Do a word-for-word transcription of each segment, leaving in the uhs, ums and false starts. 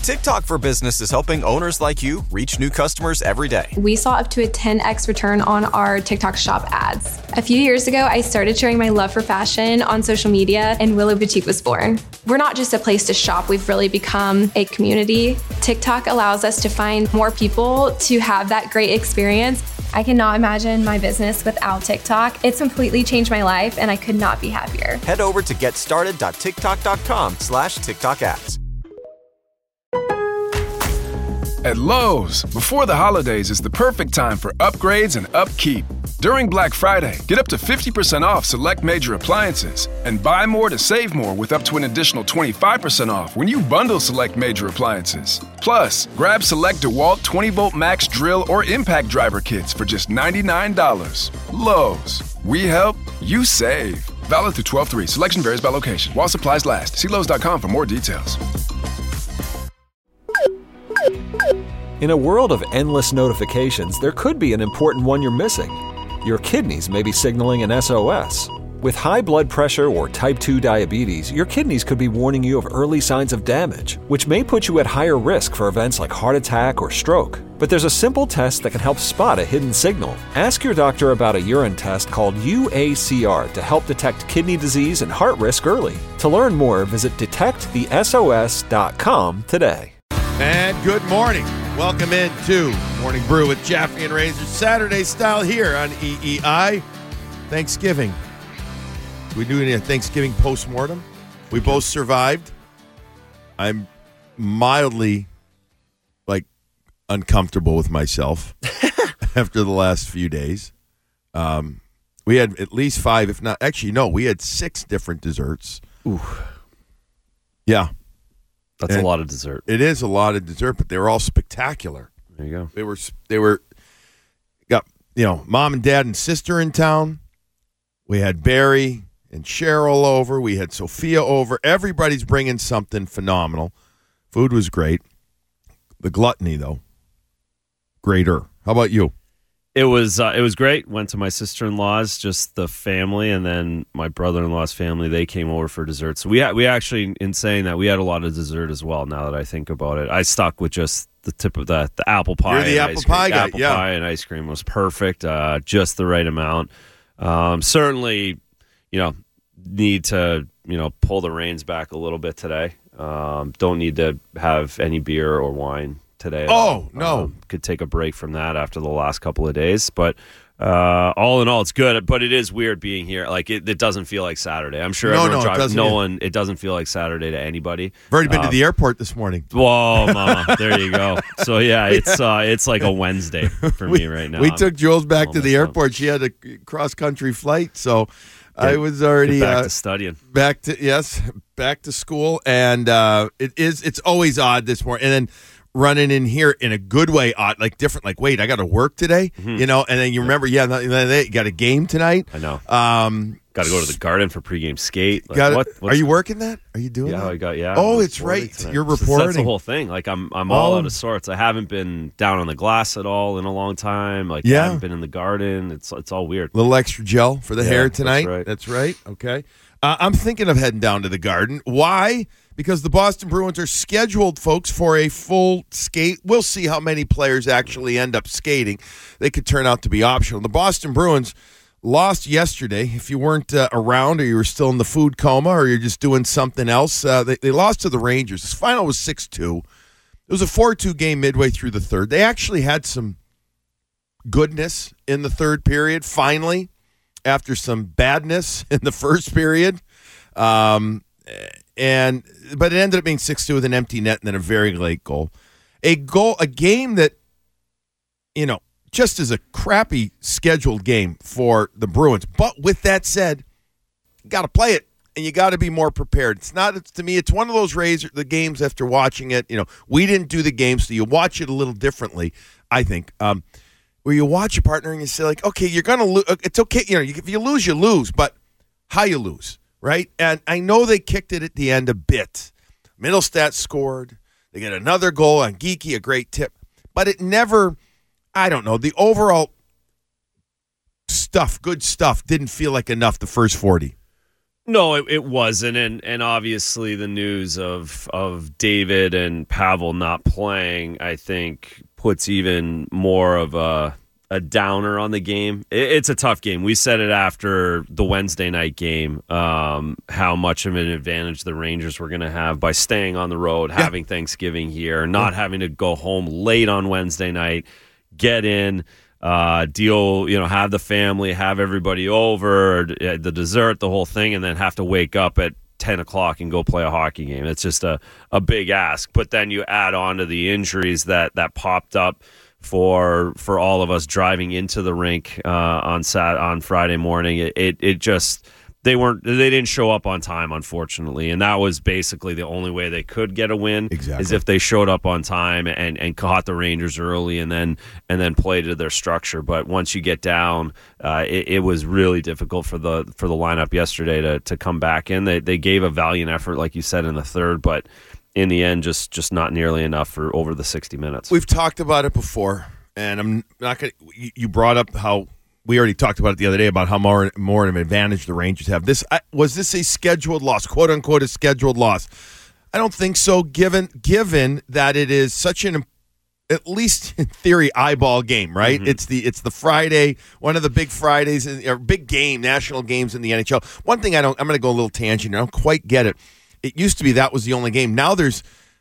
TikTok for Business is helping owners like you reach new customers every day. We saw up to a ten x return on our TikTok shop ads. A few years ago, I started sharing my love for fashion on social media, and Willow Boutique was born. We're not just a place to shop, we've really become a community. TikTok allows us to find more people to have that great experience. I cannot imagine my business without TikTok. It's completely changed my life, and I could not be happier. Head over to getstarted.tiktok.com slash TikTok ads. At Lowe's, before the holidays is the perfect time for upgrades and upkeep. During Black Friday, get up to fifty percent off select major appliances and buy more to save more with up to an additional twenty-five percent off when you bundle select major appliances. Plus, grab select DeWalt twenty volt max drill or impact driver kits for just ninety-nine dollars. Lowe's, we help, you save. Valid through twelve three. Selection varies by location. While supplies last. See Lowe's dot com for more details. In a world of endless notifications, there could be an important one you're missing. Your kidneys may be signaling an S O S. With high blood pressure or type two diabetes, your kidneys could be warning you of early signs of damage, which may put you at higher risk for events like heart attack or stroke. But there's a simple test that can help spot a hidden signal. Ask your doctor about a urine test called U A C R to help detect kidney disease and heart risk early. To learn more, visit detect the S O S dot com today. And good morning. Welcome into Morning Brew with Jaffe and Razor, Saturday style here on E E I. Thanksgiving. We doing a Thanksgiving post-mortem. We both survived. I'm mildly, like, uncomfortable with myself after the last few days. Um, we had at least five, if not, actually, no, we had six different desserts. Ooh. Yeah. That's and a lot of dessert. It is a lot of dessert, but they were all spectacular. There you go. They were, they were, got, you know, mom and dad and sister in town. We had Barry and Cheryl over. We had Sophia over. Everybody's bringing something phenomenal. Food was great. The gluttony, though, greater. How about you? It was uh, it was great. Went to my sister-in-law's, just the family, and then my brother-in-law's family. They came over for dessert. So we had, we actually, in saying that, we had a lot of dessert as well. Now that I think about it, I stuck with just the tip of the the apple pie. You're the and apple ice cream. pie guy, apple yeah. pie and ice cream was perfect, uh, just the right amount. Um, certainly, you know, need to you know pull the reins back a little bit today. Um, don't need to have any beer or wine today. Oh, no. Um, could take a break from that after the last couple of days. But uh, all in all, it's good. But it is weird being here. Like, it, it doesn't feel like Saturday. I'm sure No, everyone no, it drives. doesn't No either. one, it doesn't feel like Saturday to anybody. I've already been Um, to the airport this morning. Whoa, mama. There you go. So, yeah, it's uh, it's like a Wednesday for we, me right now. We took Jules back all to the messed up. airport. She had a cross-country flight, so I Get- was already Get back uh, to studying. back to yes, back to school, and uh, it is. It's always odd this morning, and then running in here in a good way, odd, like different. Like, wait, I got to work today, Mm-hmm. you know, and then you remember, yeah, no, you got a game tonight. I know. Um, Got to go to the garden for pregame skate. Like, got what? Are what's- you working that? Are you doing Yeah, that? I got yeah. Oh, I'm it's reporting right. tonight. You're That's- That's the reporting. whole thing. Like I'm, I'm all Oh. out of sorts. I haven't been down on the glass at all in a long time. Like Yeah. I haven't been in the garden. It's, it's all weird. Little extra gel for the Yeah, hair that's tonight. right. That's right. Okay. Uh, I'm thinking of heading down to the garden. Why? Because the Boston Bruins are scheduled, folks, for a full skate. We'll see how many players actually end up skating. They could turn out to be optional. The Boston Bruins lost yesterday. If you weren't uh, around or you were still in the food coma or you're just doing something else, uh, they, they lost to the Rangers. This final was six two. It was a four two game midway through the third. They actually had some goodness in the third period, finally, after some badness in the first period. Um, and but it ended up being six two with an empty net and then a very late goal. A goal, a game that, you know, just is a crappy scheduled game for the Bruins. But with that said, you got to play it and you got to be more prepared. It's not, it's, to me, it's one of those Razor, the games after watching it. You know, we didn't do the game, so you watch it a little differently, I think. Um, where you watch your partner and you say, like, okay, you're going to lose. It's okay. You know, if you lose, you lose, but how you lose, right? And I know they kicked it at the end a bit. Middlestat scored. They get another goal on Geeky, a great tip. But it never, I don't know, the overall stuff, good stuff, didn't feel like enough the first forty. No, it, it wasn't, and and obviously the news of of David and Pavel not playing, I think, puts even more of a a downer on the game. It, it's a tough game. We said it after the Wednesday night game, um, how much of an advantage the Rangers were going to have by staying on the road, yeah. having Thanksgiving here, not yeah. having to go home late on Wednesday night, get in. Uh, deal, you know, have the family, have everybody over, the dessert, the whole thing, and then have to wake up at ten o'clock and go play a hockey game. It's just a, a big ask. But then you add on to the injuries that, that popped up for for all of us driving into the rink uh, on Sat on Friday morning. It, it it just they weren't they didn't show up on time, unfortunately, and that was basically the only way they could get a win. Exactly. Is if they showed up on time and, and caught the Rangers early and then and then played to their structure. But once you get down, uh, it, it was really difficult for the for the lineup yesterday to to come back in. They they gave a valiant effort, like you said, in the third, but in the end, just just not nearly enough for over the sixty minutes. We've talked about it before, and I'm not going. You brought up how. We already talked about it the other day about how more more of an advantage the Rangers have. This I, was this a scheduled loss, quote unquote, a scheduled loss? I don't think so. Given given that it is such an, at least in theory, eyeball game, right? Mm-hmm. It's the it's the Friday, one of the big Fridays, or big game, national games in the N H L. One thing I don't, I'm going to go a little tangent. I don't quite get it. It used to be that was the only game. Now there's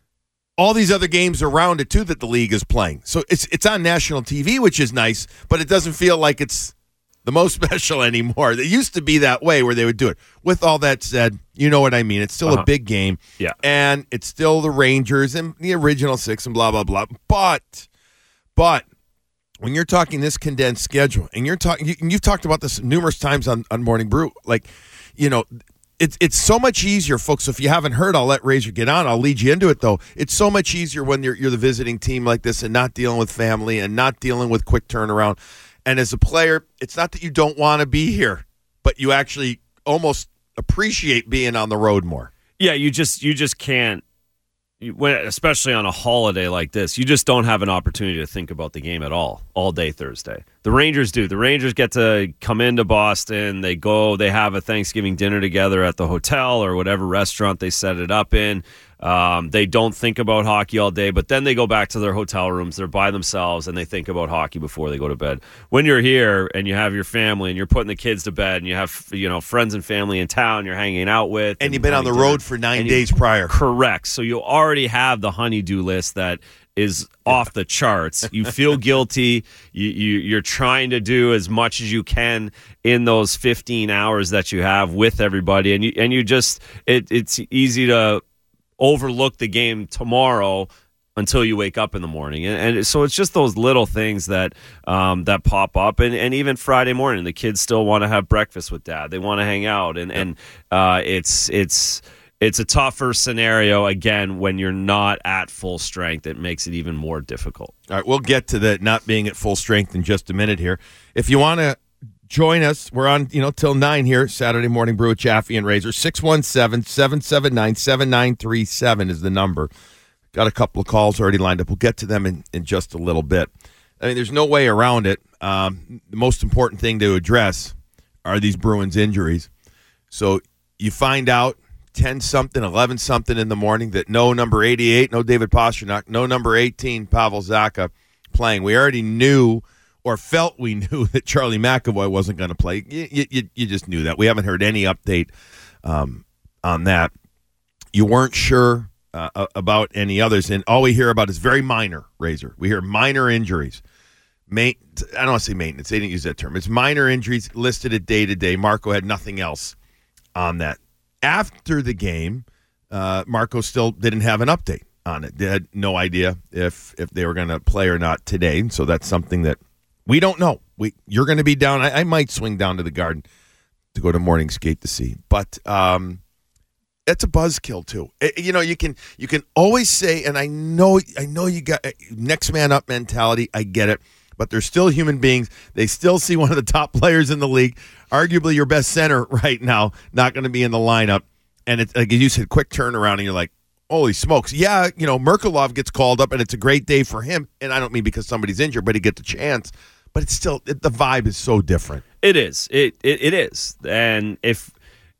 all these other games around it too that the league is playing. So it's it's on national T V, which is nice, but it doesn't feel like it's the most special anymore. It used to be that way where they would do it. With all that said, you know what I mean. It's still uh-huh. a big game. Yeah. And it's still the Rangers and the original six and blah, blah, blah. But, but when you're talking this condensed schedule, and you're talking, you, you've talked about this numerous times on, on Morning Brew, like, you know, It's it's so much easier, folks. So if you haven't heard, I'll let Razor get on. I'll lead you into it, though. It's so much easier when you're you're the visiting team like this and not dealing with family and not dealing with quick turnaround. And as a player, it's not that you don't want to be here, but you actually almost appreciate being on the road more. Yeah, you just you just can't. When, especially on a holiday like this, you just don't have an opportunity to think about the game at all, all day Thursday. The Rangers do. The Rangers get to come into Boston. They go, they have a Thanksgiving dinner together at the hotel or whatever restaurant they set it up in. Um, they don't think about hockey all day, but then they go back to their hotel rooms. They're by themselves, and they think about hockey before they go to bed. When you're here and you have your family and you're putting the kids to bed and you have, you know, friends and family in town you're hanging out with. And, and you've been on the road for nine days you, prior. Correct. So you already have the honey-do list that is off the charts. You feel guilty. You, you, you're trying to do as much as you can in those fifteen hours that you have with everybody. And you, and you just, it, it's easy to overlook the game tomorrow until you wake up in the morning. And, and so it's just those little things that um, that pop up. And, and even Friday morning, the kids still want to have breakfast with dad. They want to hang out. And, and uh, it's it's it's a tougher scenario, again, when you're not at full strength. It makes it even more difficult. All right, we'll get to the not being at full strength in just a minute here. If you want to join us, we're on, you know, till nine here, Saturday Morning Brew with Chaffee and Razor. six one seven, seven seven nine, seven nine three seven is the number. Got a couple of calls already lined up. We'll get to them in, in just a little bit. I mean, there's no way around it. Um, the most important thing to address are these Bruins injuries. So you find out ten-something, eleven-something in the morning that no number eighty-eight, no David Pastrnak, no number eighteen, Pavel Zacha playing. We already knew or felt we knew that Charlie McAvoy wasn't going to play. You, you, you just knew that. We haven't heard any update um, on that. You weren't sure uh, about any others, and all we hear about is very minor, Razor. We hear minor injuries. Main, I don't want to say maintenance. They didn't use that term. It's minor injuries listed at day-to-day. Marco had nothing else on that. After the game, uh, Marco still didn't have an update on it. They had no idea if if they were going to play or not today, so that's something that we don't know. We You're going to be down. I, I might swing down to the Garden to go to morning skate to see. But um, it's a buzzkill, too. It, you know, you can you can always say, and I know, I know you got next man up mentality. I get it. But they're still human beings. They still see one of the top players in the league, arguably your best center right now, not going to be in the lineup. And it's like you said, quick turnaround, and you're like, holy smokes. Yeah, you know, Merkulov gets called up, and it's a great day for him. And I don't mean because somebody's injured, but he gets a chance. But it's still, it, the vibe is so different. It is. It, it it is. And if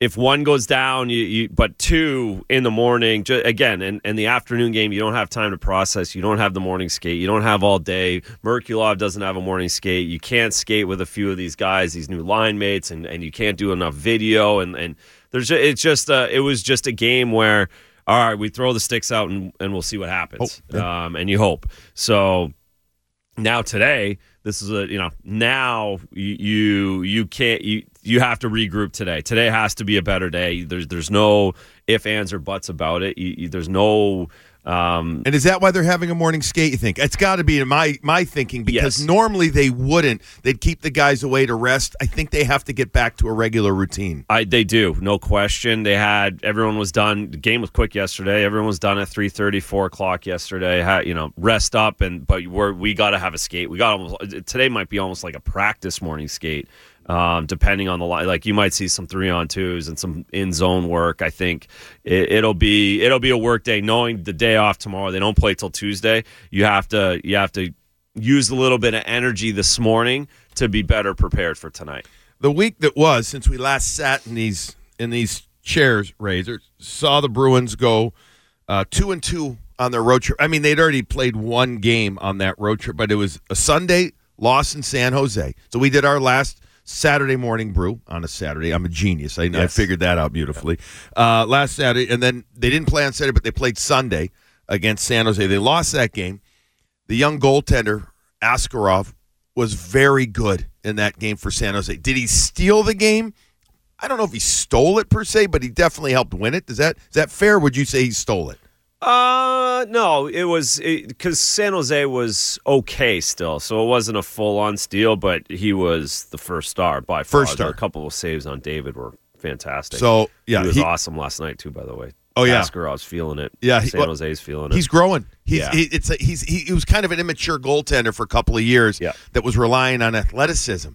if one goes down, you, you but two in the morning, ju- again, in, in the afternoon game, you don't have time to process. You don't have the morning skate. You don't have all day. Merkulov doesn't have a morning skate. You can't skate with a few of these guys, these new line mates, and, and you can't do enough video. And, and there's just, it's just uh, it was just a game where, all right, we throw the sticks out and, and we'll see what happens. Oh, yeah. um, and you hope. So now today, this is a, you know, now you you, you can't, you, you have to regroup today. Today has to be a better day. There's there's no ifs, ands, or buts about it. You, you, there's no. Um, and is that why they're having a morning skate, you think? It's got to be in my, my thinking, because yes. normally they wouldn't. They'd keep the guys away to rest. I think they have to get back to a regular routine. I They do, no question. They had, everyone was done. The game was quick yesterday. Everyone was done at three thirty, four o'clock yesterday. Had, you know, rest up, and but we're, we got to have a skate. We got almost, today might be almost like a practice morning skate. Um, depending on the line, like you might see some three on twos and some in zone work. I think it, it'll be it'll be a work day. Knowing the day off tomorrow, they don't play till Tuesday. You have to you have to use a little bit of energy this morning to be better prepared for tonight. The week that was since we last sat in these in these chairs, Razor, saw the Bruins go uh, two and two on their road trip. I mean, they'd already played one game on that road trip, but it was a Sunday loss in San Jose. So we did our last Saturday morning brew on a Saturday. I'm a genius. I, yes. I figured that out beautifully. Uh, last Saturday, and then they didn't play on Saturday, but they played Sunday against San Jose. They lost that game. The young goaltender, Askarov, was very good in that game for San Jose. Did he steal the game? I don't know if he stole it per se, but he definitely helped win it. Is that is that fair? Would you say he stole it? Uh, no, it was because San Jose was okay still, so it wasn't a full-on steal, but he was the first star by far. First star. A couple of saves on David were fantastic. So, yeah. He was he, awesome last night, too, by the way. Oh, yeah. Askarov's feeling it. Yeah. He, San well, Jose's feeling it. He's growing. He's, yeah. he, it's a, he's, he, he was kind of an immature goaltender for a couple of years yeah. that was relying on athleticism.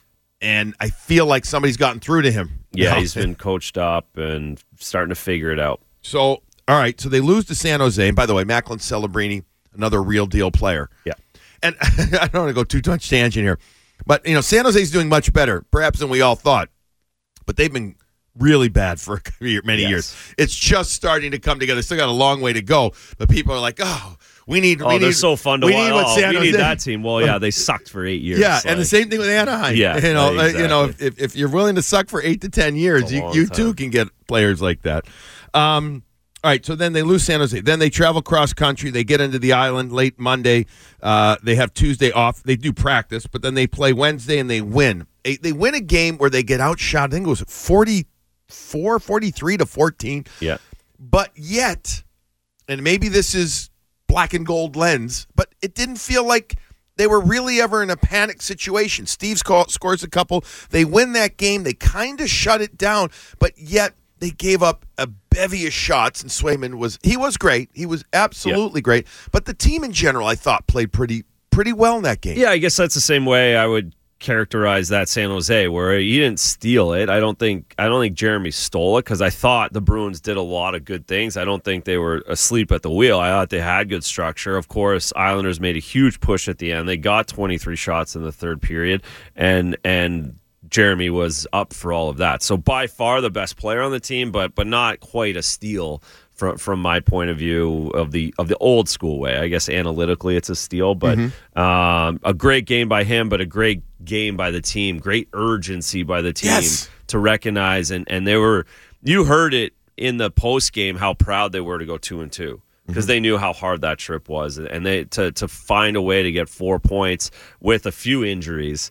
And I feel like somebody's gotten through to him. Yeah, now. He's been coached up and starting to figure it out. So, all right, so they lose to San Jose. And by the way, Macklin Celebrini, another real deal player. Yeah. And I don't want to go too much tangent here, but, you know, San Jose's doing much better, perhaps than we all thought. But they've been really bad for many yes. years. It's just starting to come together. Still got a long way to go, but people are like, oh, we need. Oh, we they're need, so fun to we watch. Need what oh, San we Jose. need that team. Well, yeah, they sucked for eight years. Yeah, like, and the same thing with Anaheim. Yeah, you know, exactly. you know, if, if you're willing to suck for eight to ten years, you, you too can get players like that. Um, all right, so then they lose San Jose. Then they travel cross country. They get into the island late Monday. Uh, they have Tuesday off. They do practice, but then they play Wednesday and they win. They win a game where they get outshot. I think it was forty-four, forty-three to fourteen. Yeah. But yet, and maybe this is black and gold lens, but it didn't feel like they were really ever in a panic situation. Steve scores a couple. They win that game. They kind of shut it down, but yet they gave up a bevy of shots, and Swayman was he was great. He was absolutely yeah. great. But the team in general, I thought, played pretty pretty well in that game. Yeah, I guess that's the same way I would characterize that San Jose, where he didn't steal it. I don't think I don't think Jeremy stole it, because I thought the Bruins did a lot of good things. I don't think they were asleep at the wheel. I thought they had good structure. Of course, Islanders made a huge push at the end. They got twenty-three shots in the third period, and and Jeremy was up for all of that. So by far the best player on the team, but but not quite a steal from from my point of view of the of the old school way. I guess analytically it's a steal, but mm-hmm. um, a great game by him, but a great game by the team. Great urgency by the team yes. to recognize, and and they were you heard it in the post game how proud they were to go two and two. Because they knew how hard that trip was, and they to to find a way to get four points with a few injuries,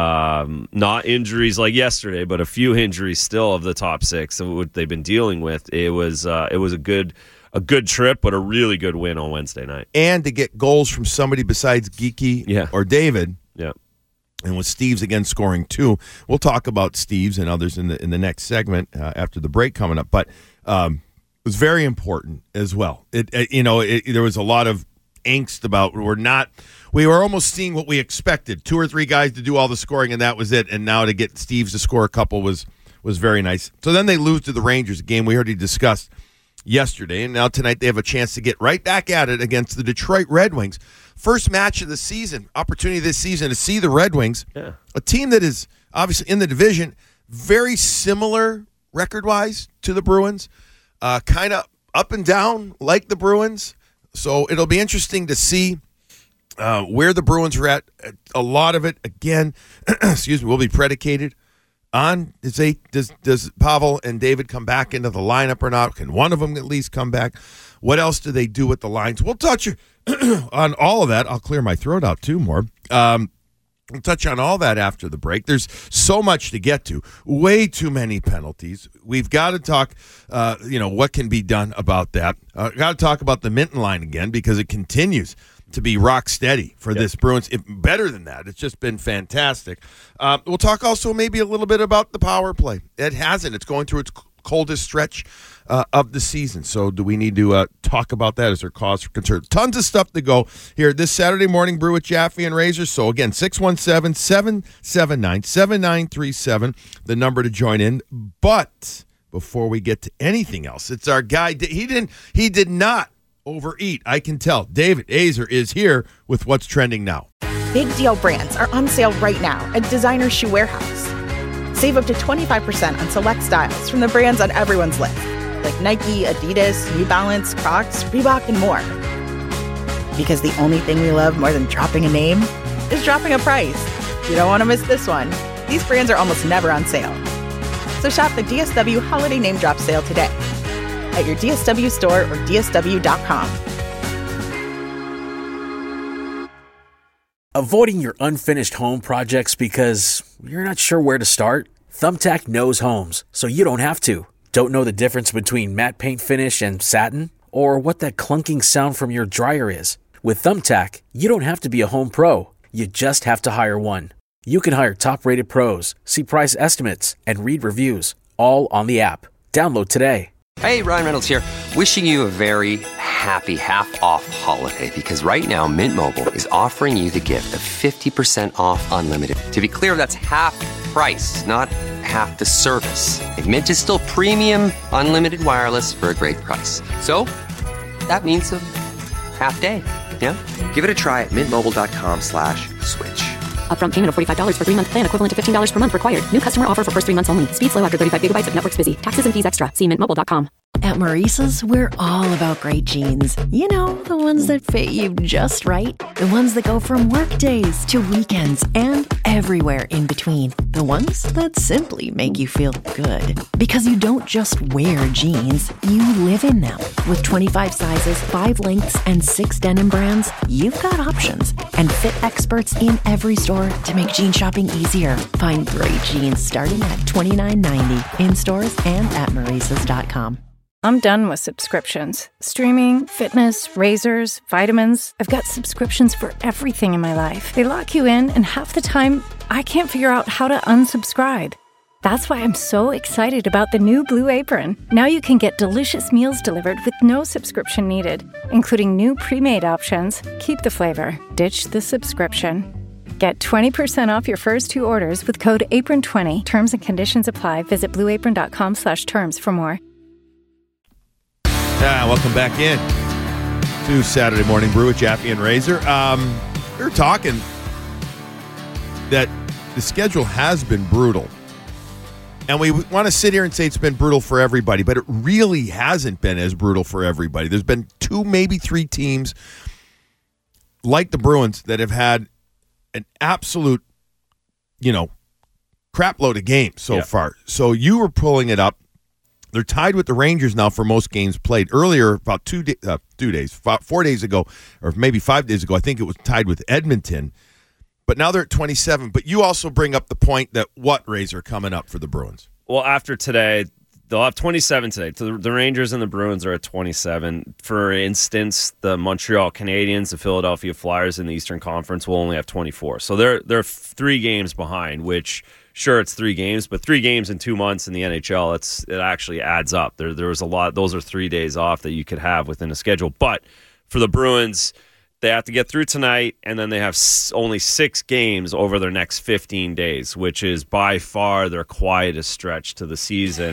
um, not injuries like yesterday, but a few injuries still of the top six of what they've been dealing with. It was uh, it was a good a good trip, but a really good win on Wednesday night. And to get goals from somebody besides Geeky yeah. or David, yeah. And with Steves again scoring two, we'll talk about Steves and others in the in the next segment uh, after the break coming up, but. Um, was very important as well. It, it you know, it, there was a lot of angst about we're not we were almost seeing what we expected. Two or three guys to do all the scoring, and that was it. And now to get Steves to score a couple was was very nice. So then they lose to the Rangers, a game we already discussed yesterday, and now tonight they have a chance to get right back at it against the Detroit Red Wings. First match of the season, opportunity this season to see the Red Wings, yeah. a team that is obviously in the division, very similar record-wise to the Bruins. Uh, kind of up and down like the Bruins. So it'll be interesting to see uh, where the Bruins are at. A lot of it, again, excuse me, will be predicated on does, they, does does Pavel and David come back into the lineup or not? Can one of them at least come back? What else do they do with the lines? We'll touch on all of that. I'll clear my throat out too more. Um, we'll touch on all that after the break. There's so much to get to. Way too many penalties. We've got to talk, uh, you know, what can be done about that. Uh, got to talk about the Minton line again because it continues to be rock steady for yep. this Bruins. If, better than that. It's just been fantastic. Uh, we'll talk also maybe a little bit about the power play. It hasn't. It's going through its coldest stretch uh, of the season. So do we need to uh, talk about that? Is there cause for concern? Tons of stuff to go here this Saturday morning brew with Jaffe and Razor. So again, six one seven, seven seven nine, seven nine three seven, the number to join in. But before we get to anything else, it's our guy. He didn't. He did not overeat. I can tell. David Azer is here with what's trending now. Big deal brands are on sale right now at Designer Shoe Warehouse. Save up to twenty-five percent on select styles from the brands on everyone's list, like Nike, Adidas, New Balance, Crocs, Reebok, and more. Because the only thing we love more than dropping a name is dropping a price. You don't want to miss this one. These brands are almost never on sale. So shop the D S W Holiday Name Drop Sale today at your D S W store or D S W dot com. Avoiding your unfinished home projects because you're not sure where to start? Thumbtack knows homes, so you don't have to. Don't know the difference between matte paint finish and satin? Or what that clunking sound from your dryer is? With Thumbtack, you don't have to be a home pro. You just have to hire one. You can hire top-rated pros, see price estimates, and read reviews, all on the app. Download today. Hey, Ryan Reynolds here, wishing you a very happy half-off holiday because right now Mint Mobile is offering you the gift of fifty percent off unlimited. To be clear, that's half price, not half the service. And Mint is still premium unlimited wireless for a great price. So, that means a half day, yeah? Give it a try at mintmobile.com slash switch. Upfront payment of forty-five dollars for three-month plan equivalent to fifteen dollars per month required. New customer offer for first three months only. Speed slow after thirty-five gigabytes if network's busy. Taxes and fees extra. See mint mobile dot com. At Maurice's, we're all about great jeans. You know, the ones that fit you just right. The ones that go from work days to weekends and everywhere in between. The ones that simply make you feel good. Because you don't just wear jeans, you live in them. With twenty-five sizes, five lengths, and six denim brands, you've got options. And fit experts in every store to make jean shopping easier. Find great jeans starting at twenty-nine ninety in stores and at maurices dot com. I'm done with subscriptions. Streaming, fitness, razors, vitamins. I've got subscriptions for everything in my life. They lock you in, and half the time, I can't figure out how to unsubscribe. That's why I'm so excited about the new Blue Apron. Now you can get delicious meals delivered with no subscription needed, including new pre-made options. Keep the flavor. Ditch the subscription. Get twenty percent off your first two orders with code apron twenty. Terms and conditions apply. Visit blueapron.com slash terms for more. Ah, welcome back in to Saturday Morning Brew with Jaffe and Razor. Um, we were talking that the schedule has been brutal. And we want to sit here and say it's been brutal for everybody, but it really hasn't been as brutal for everybody. There's been two, maybe three teams like the Bruins that have had an absolute, you know, crap load of games so yeah. far. So you were pulling it up. They're tied with the Rangers now for most games played. Earlier, about two, day, uh, two days, five, four days ago, or maybe five days ago, I think it was tied with Edmonton. But now they're at twenty-seven. But you also bring up the point that what, Razor, coming up for the Bruins? Well, after today, they'll have twenty-seven today. The, the Rangers and the Bruins are at twenty-seven. For instance, the Montreal Canadiens, the Philadelphia Flyers in the Eastern Conference will only have twenty-four. So they're, they're three games behind, which... Sure, it's three games, but three games in two months in the N H L, it's it actually adds up. There, there was a lot. Those are three days off that you could have within a schedule. But for the Bruins, they have to get through tonight, and then they have only six games over their next fifteen days, which is by far their quietest stretch to the season.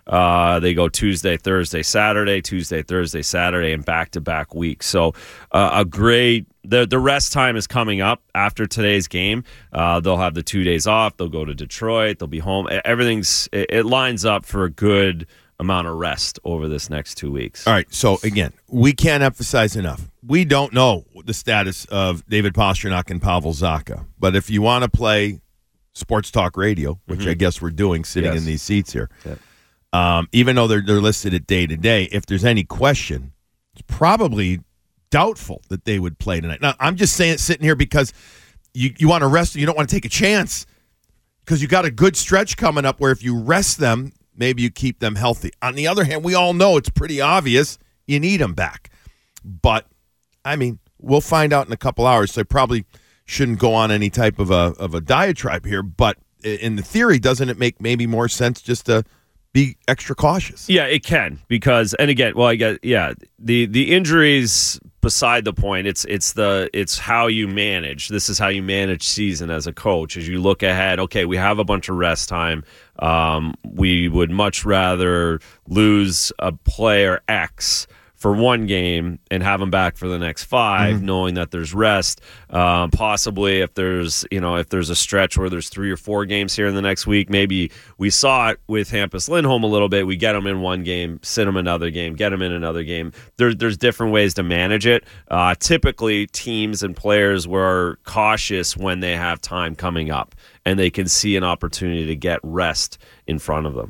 Uh, they go Tuesday, Thursday, Saturday, Tuesday, Thursday, Saturday, and back-to-back weeks. So uh, a great the the rest time is coming up after today's game. Uh, they'll have the two days off. They'll go to Detroit. They'll be home. Everything's it, it lines up for a good amount of rest over this next two weeks. All right. So again, we can't emphasize enough. We don't know the status of David Pastrnak and Pavel Zacha, but if you want to play sports talk radio, which Mm-hmm. I guess we're doing sitting Yes. in these seats here, Yeah. um, even though they're they're listed at day to day, if there's any question, it's probably doubtful that they would play tonight. Now, I'm just saying, sitting here because you you want to rest, you don't want to take a chance because you got a good stretch coming up where if you rest them, maybe you keep them healthy. On the other hand, we all know it's pretty obvious you need them back. But, I mean, we'll find out in a couple hours, so I probably shouldn't go on any type of a of a diatribe here. But in the theory, doesn't it make maybe more sense just to be extra cautious? Yeah, it can because, and again, well, I guess, yeah, the the injuries beside the point. It's it's the it's how you manage. This is how you manage season as a coach. As you look ahead, okay, we have a bunch of rest time. Um, we would much rather lose a player X for one game and have them back for the next five, Mm-hmm. knowing that there's rest. Um, possibly if there's, you know, if there's a stretch where there's three or four games here in the next week, maybe we saw it with Hampus Lindholm a little bit. We get them in one game, sit them another game, get them in another game. There, there's different ways to manage it. Uh, typically, teams and players were cautious when they have time coming up and they can see an opportunity to get rest in front of them.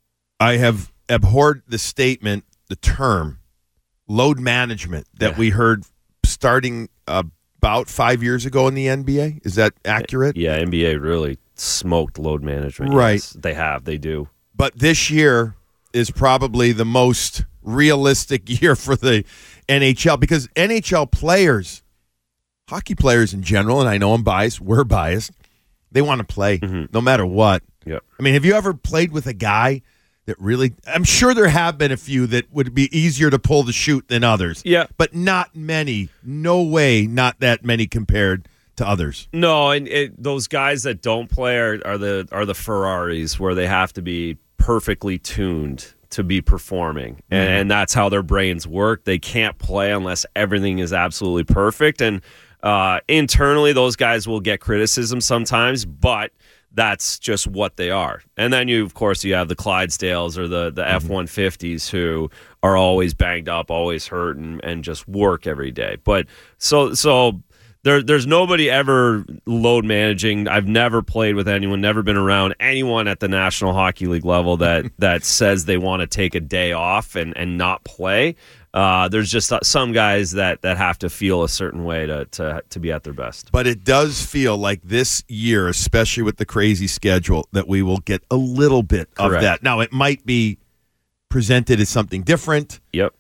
I have abhorred the statement, the term, load management that Yeah. we heard starting uh, about five years ago in the N B A. Is that accurate? Yeah, N B A really smoked load management. Right. Yes, they have. They do. But this year is probably the most realistic year for the N H L because N H L players, hockey players in general, and I know I'm biased, we're biased, they want to play Mm-hmm. no matter what. Yep. I mean, have you ever played with a guy that really, I'm sure there have been a few that would be easier to pull the chute than others. Yeah. But not many. No way, not that many compared to others. No, and it, those guys that don't play are, are the are the Ferraris where they have to be perfectly tuned to be performing, mm-hmm. and, and that's how their brains work. They can't play unless everything is absolutely perfect, and uh, internally those guys will get criticism sometimes, but that's just what they are. And then you, of course, you have the Clydesdales or the, the F one fifties who are always banged up, always hurt, and, and just work every day. But so so there there's nobody ever load managing. I've never played with anyone, never been around anyone at the National Hockey League level that that says they want to take a day off and, and not play. Uh, there's just some guys that, that have to feel a certain way to, to to be at their best. But it does feel like this year, especially with the crazy schedule, that we will get a little bit Correct. of that. Now, it might be presented as something different. Yep.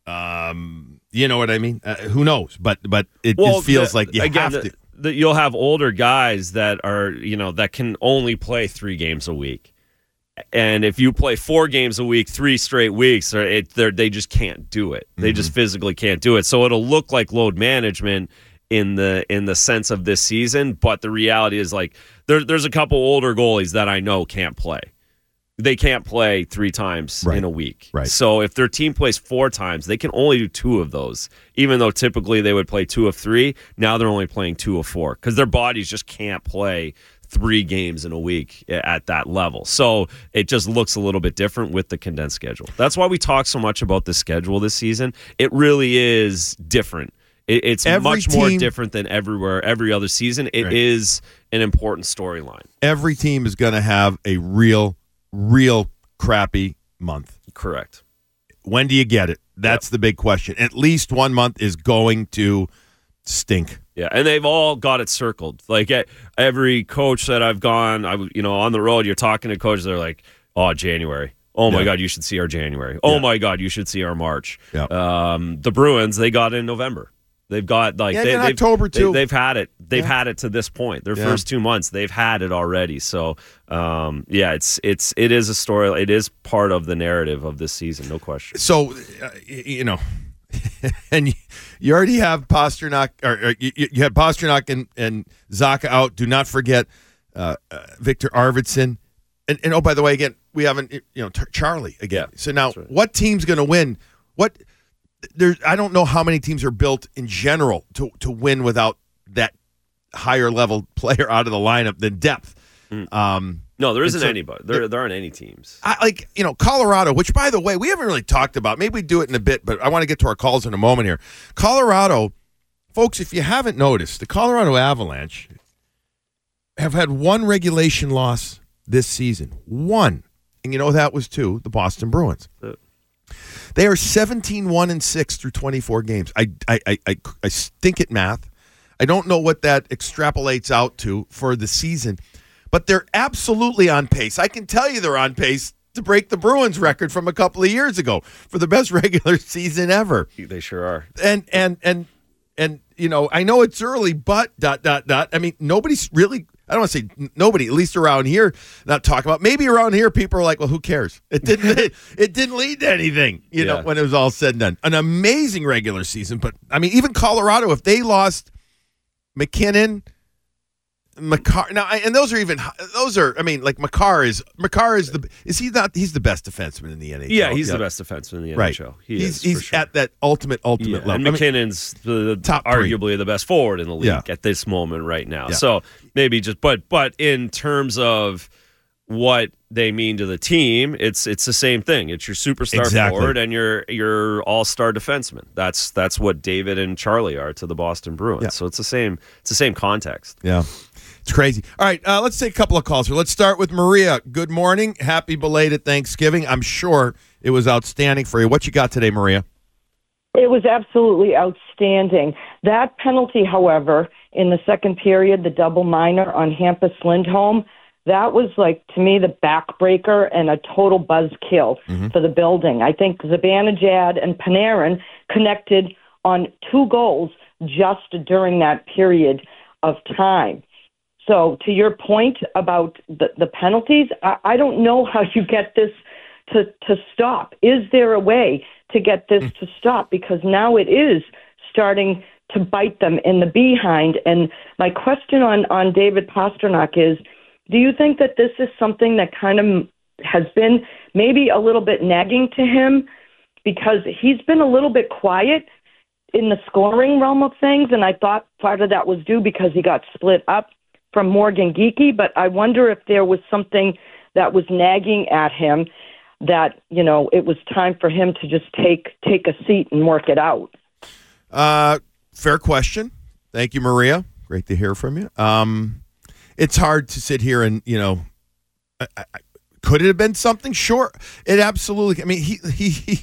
Um, you know what I mean? Uh, who knows? But but it, Well, it feels the- like you again, have the, to. The, you'll have older guys that are, you know, that can only play three games a week. And if you play four games a week, three straight weeks, or it, they just can't do it. They Mm-hmm. just physically can't do it. So it'll look like load management in the in the sense of this season, but the reality is like there, there's a couple older goalies that I know can't play. They can't play three times Right. in a week. Right. So if their team plays four times, they can only do two of those. Even though typically they would play two of three, now they're only playing two of four because their bodies just can't play three games in a week at that level. So it just looks a little bit different with the condensed schedule. That's why we talk so much about the schedule this season. It really is different. It, it's Every much more team- different than everywhere, every other season. It Right. is an important storyline. Every team is going to have a real, real crappy month. Correct. When do you get it? That's the big question. At least one month is going to stink. Yeah, and they've all got it circled. Like at every coach that I've gone, I you know, on the road, you're talking to coaches. They're like, "Oh, January. Oh my Yeah. God, you should see our January. Oh Yeah. my God, you should see our March." Yeah. Um, the Bruins, they got in November. They've got like Yeah, they, in they've, October, too. They, they've had it. They've Yeah. had it to this point. Their Yeah. first two months, they've had it already. So, um, yeah, it's it's it is a story. It is part of the narrative of this season, no question. So, uh, y- you know, and you, you already have Pastrnak, or, or you, you had Pastrnak and, and Zacha out. Do not forget uh, uh, Victor Arvidsson. And, and oh, by the way, again, we haven't, you know, t- Charlie again. Yeah, so now, right. what team's going to win? What there's, I don't know how many teams are built in general to to win without that higher level player out of the lineup than depth. Mm. Um, no, there isn't so, anybody. There, there aren't any teams. I, like, you know, Colorado, which, by the way, we haven't really talked about. Maybe we do it in a bit, but I want to get to our calls in a moment here. Colorado, folks, if you haven't noticed, the Colorado Avalanche have had one regulation loss this season. One. And you know who that was too? The Boston Bruins. Uh, They are seventeen one and six through twenty-four games. I, I, I, I, I stink at math. I don't know what that extrapolates out to for the season, but they're absolutely on pace. I can tell you they're on pace to break the Bruins record from a couple of years ago for the best regular season ever. They sure are. And and and and you know, I know it's early, but dot dot dot. I mean, nobody's really. I don't want to say nobody, at least around here, not talking about. Maybe around here, people are like, "Well, who cares?" It didn't. it, it didn't lead to anything, you Yeah. know, when it was all said and done. An amazing regular season, but I mean, even Colorado, if they lost McKinnon, Makar, now, and those are even those are. I mean, like Makar is Makar is the is he not? He's the best defenseman in the N H L. Yeah, he's the best defenseman in the Right. N H L. He he's is, he's for sure. at that ultimate ultimate Yeah, level. and I mean, McKinnon's the, top three. arguably the best forward in the league Yeah. at this moment right now. Yeah. So maybe just, but but in terms of what they mean to the team, it's it's the same thing. It's your superstar Exactly. forward and your your all star defenseman. That's that's what David and Charlie are to the Boston Bruins. Yeah. So it's the same. It's the same context. Yeah. It's crazy. All right, uh, let's take a couple of calls here. Let's start with Maria. Good morning. Happy belated Thanksgiving. I'm sure it was outstanding for you. What you got today, Maria? It was absolutely outstanding. That penalty, however, in the second period, the double minor on Hampus Lindholm, that was like, to me, the backbreaker and a total buzzkill Mm-hmm. for the building. I think Zibanejad and Panarin connected on two goals just during that period of time. So to your point about the, the penalties, I, I don't know how you get this to, to stop. Is there a way to get this to stop? Because now it is starting to bite them in the behind. And my question on, on David Pastrnak is, do you think that this is something that kind of has been maybe a little bit nagging to him? Because he's been a little bit quiet in the scoring realm of things, and I thought part of that was due because he got split up from Morgan Geekie, but I wonder if there was something that was nagging at him that, you know, it was time for him to just take take a seat and work it out. Uh, fair question. Thank you, Maria. Great to hear from you. Um, it's hard to sit here and, you know, I, I, could it have been something? Sure. It absolutely, I mean, he, he, he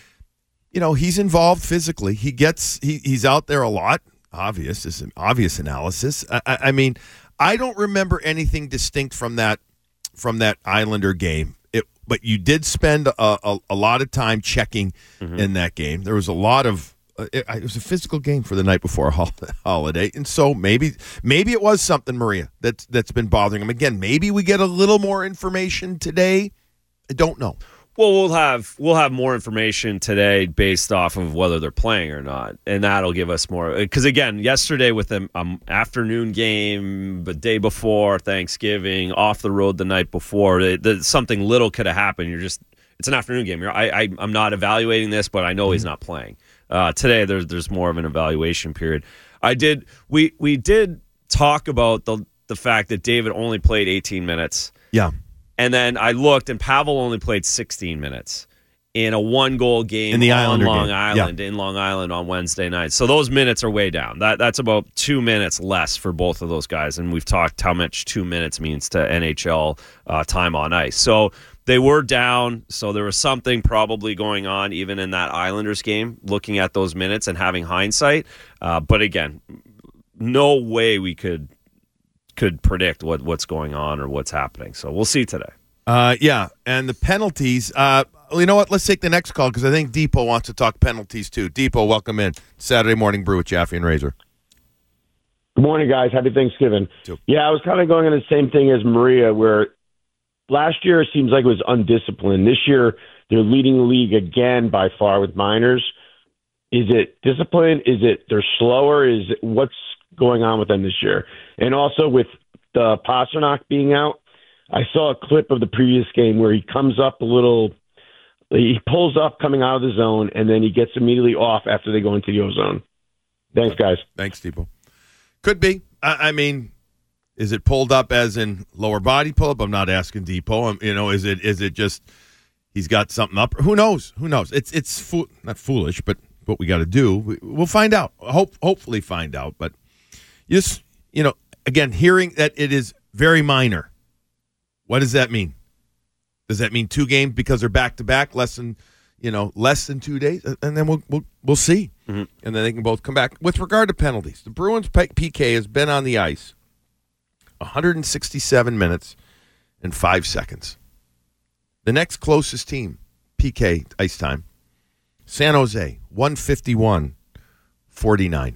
you know, he's involved physically. He gets, he, he's out there a lot. Obvious, is an obvious analysis. I, I, I mean, I don't remember anything distinct from that from that Islander game. It, but you did spend a, a, a lot of time checking Mm-hmm. in that game. There was a lot of uh, it, it was a physical game for the night before a hol- holiday, and so maybe maybe it was something, Maria, that's that's been bothering him. Again, maybe we get a little more information today. I don't know. Well, we'll have we'll have more information today based off of whether they're playing or not, and that'll give us more. Because again, yesterday with an um, afternoon game, the day before Thanksgiving, off the road the night before, it, the, something little could have happened. You're just it's an afternoon game. You're, I, I I'm not evaluating this, but I know he's not playing uh, today. There's there's more of an evaluation period. I did we we did talk about the the fact that David only played eighteen minutes. Yeah. And then I looked, and Pavel only played sixteen minutes in a one-goal game In the on Islander Long game. Island, Yeah. in Long Island on Wednesday night. So those minutes are way down. That That's about two minutes less for both of those guys, and we've talked how much two minutes means to N H L uh, time on ice. So they were down, so there was something probably going on even in that Islanders game, looking at those minutes and having hindsight. Uh, but again, no way we could could predict what, what's going on or what's happening. So we'll see today. Uh, yeah, and the penalties. Uh, well, you know what? Let's take the next call because I think Depot wants to talk penalties too. Depot, welcome in. Saturday Morning Brew with Jaffe and Razor. Good morning, guys. Happy Thanksgiving. Too. Yeah, I was kind of going on the same thing as Maria, where last year it seems like it was undisciplined. This year they're leading the league again by far with minors. Is it discipline? Is it they're slower? Is it, what's going on with them this year? And also with the Pastrnak being out, I saw a clip of the previous game where he comes up a little, he pulls up coming out of the zone, and then he gets immediately off after they go into the O-zone. Thanks, guys. Thanks, Depot. Could be. I, I mean, is it pulled up as in lower body pull up? I'm not asking Depot. I'm, you know, is it is it just he's got something up? Who knows? Who knows? It's it's fo- not foolish, but what we got to do, we, we'll find out. Hope hopefully find out. But just you know, again, hearing that it is very minor. What does that mean? Does that mean two games because they're back to back, less than you know, less than two days, and then we'll we'll we'll see, mm-hmm. and then they can both come back. With regard to penalties, the Bruins P K has been on the ice one hundred sixty-seven minutes and five seconds. The next closest team, P K ice time, San Jose, one fifty-one forty-nine.